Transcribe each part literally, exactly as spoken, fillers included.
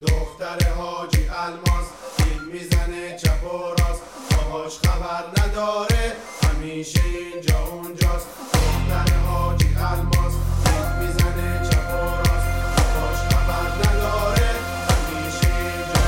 دختر حاجی الماس دید میزنه چپ و راست، باهاش خبر نداره همیشه اینجا اونجاست. دختر حاجی الماس دید میزنه چپ و راست، باهاش خبر نداره همیشه اینجا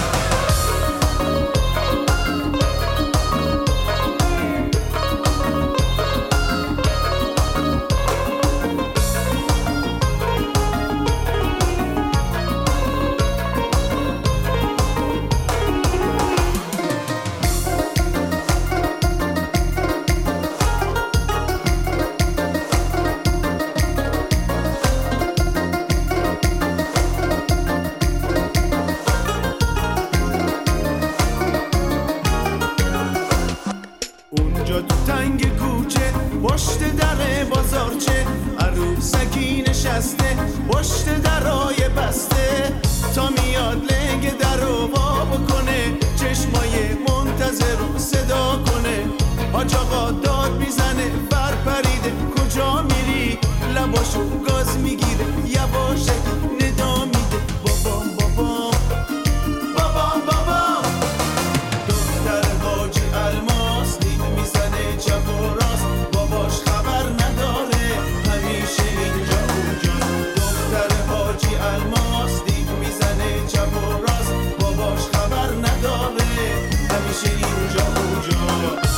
تو تنگ کوچه پشت در بازارچه عروسکی نشسته پشت درای بسته، تا میاد لنگ در رو وا بکنه چشمای منتظر رو صدا کنه. حاج آقا داد میزنه بر پریده کجا میری، لباشو گاز میگیره یواشکی ندا میده بابام بابام بابام بابام. دختر حاجی الماس دید میزنه چپ و راست، باباش خبر نداره همیشه اینجا اونجاست. دختر حاجی الماس دید میزنه چپ و راست، باباش خبر نداره همیشه اینجا اونجاست.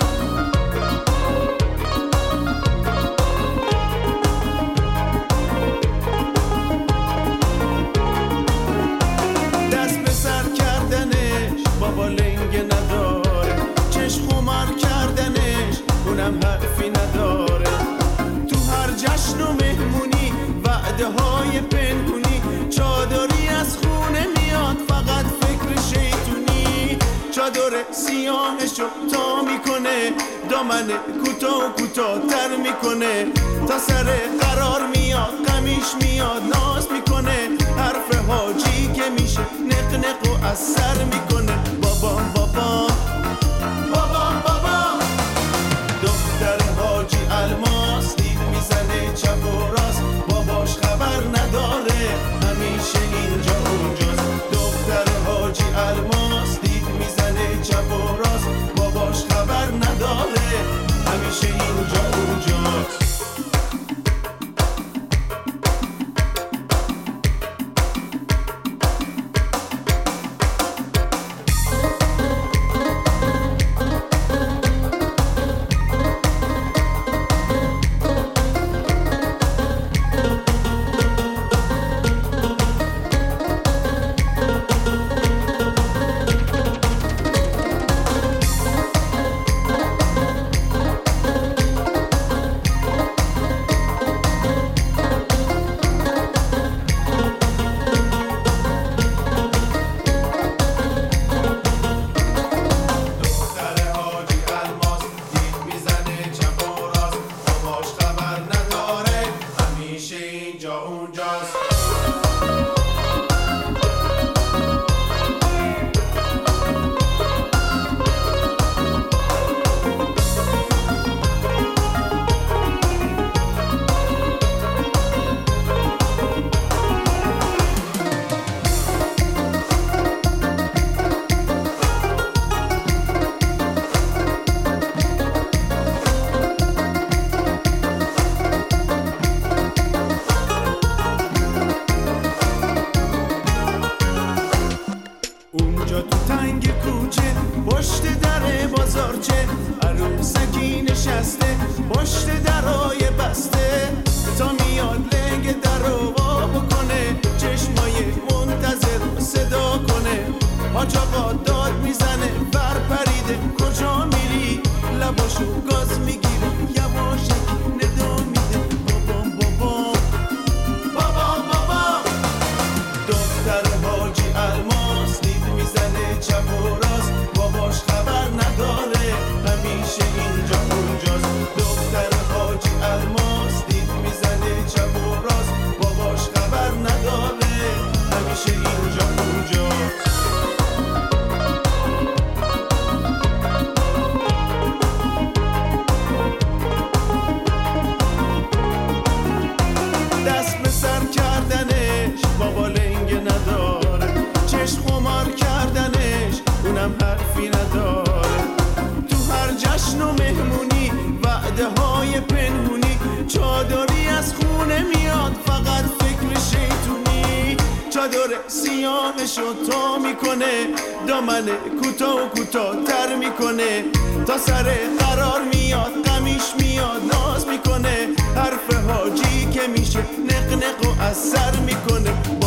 دست به سر کردنش بابا لنگ نداره، چشم خمار کردنش اونم حرفی نداره. تو هر جشن و مهمونی وعده های پنهونی، چادری از خونه میاد فقط فکر شیطونی. چادر سیاهشو تا میکنه دامن کوتاه و کوتاه تر میکنه، تا سر قرار میاد قمیش میاد ناز میکنه. حرف حاجی که میشه نق نق و از سر میکنه بابام بابام بابام بابام. دختر حاجی الماس دید میزنه چپ و راست، باباش خبر نداره همیشه اینجا اونجاست. دختر حاجی الماس دید میزنه چپ و راست، باباش خبر نداره همیشه اینجا اونجاست. اونجا تو تنگ کوچه پشت در بازارچه عروسکی نشسته پشت درای بسته، تا میاد لنگ در رو وا بکنه چشمای منتظر صدا کنه. حاج آقا داد میزنه بر پریده کجا میری، لباشو گاز میگیره یواشکی ندا میده بابام بابام بابام بابام. دختر حاجی الماس دید میزنه چپ و راست، باباش خبر نداره همیشه اینجا اونجاست. دختر حاجی الماس دید میزنه چپ و راست، باباش خبر نداره همیشه اینجا اونجاست. دست به سر کردنش بابا لنگ نداره، اونم حرفی نداره. تو هر جشن و مهمونی وعده های پنهونی، چادری از خونه میاد فقط فکر شیطونی. چادر سیاهشو تا میکنه، دامن کوتاه و کوتاه تر میکنه، تا سر قرار میاد غمیش میاد ناز میکنه. حرف حاجی که میشه نق نق و از سر میکنه.